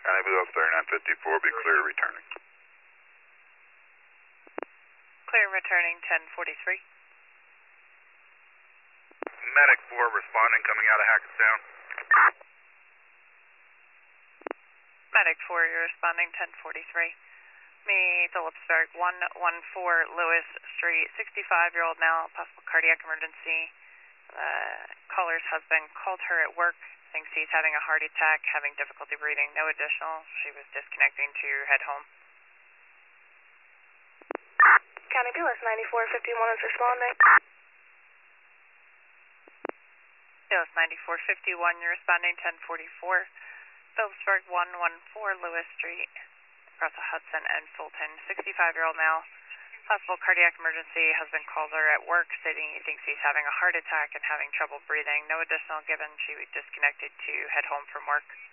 County Blue 3954, be clear returning. Clear returning 1043. Medic 4 responding, coming out of Hackettstown. Medic 4, you're responding 1043. Me, Phillipsburg, 114 Lewis Street, 65-year-old male, possible cardiac emergency. Caller's husband called her at work, thinks he's having a heart attack, having difficulty breathing. No additional. She was disconnecting to head home. County BLS 9451 is responding. BLS 9451, you're responding 1044. Phillipsburg, 114 Lewis Street, across the Hudson and Fulton. 65-year-old male, possible cardiac emergency. Husband calls her at work, stating he thinks he's having a heart attack and having trouble breathing. No additional given. She was disconnected to head home from work.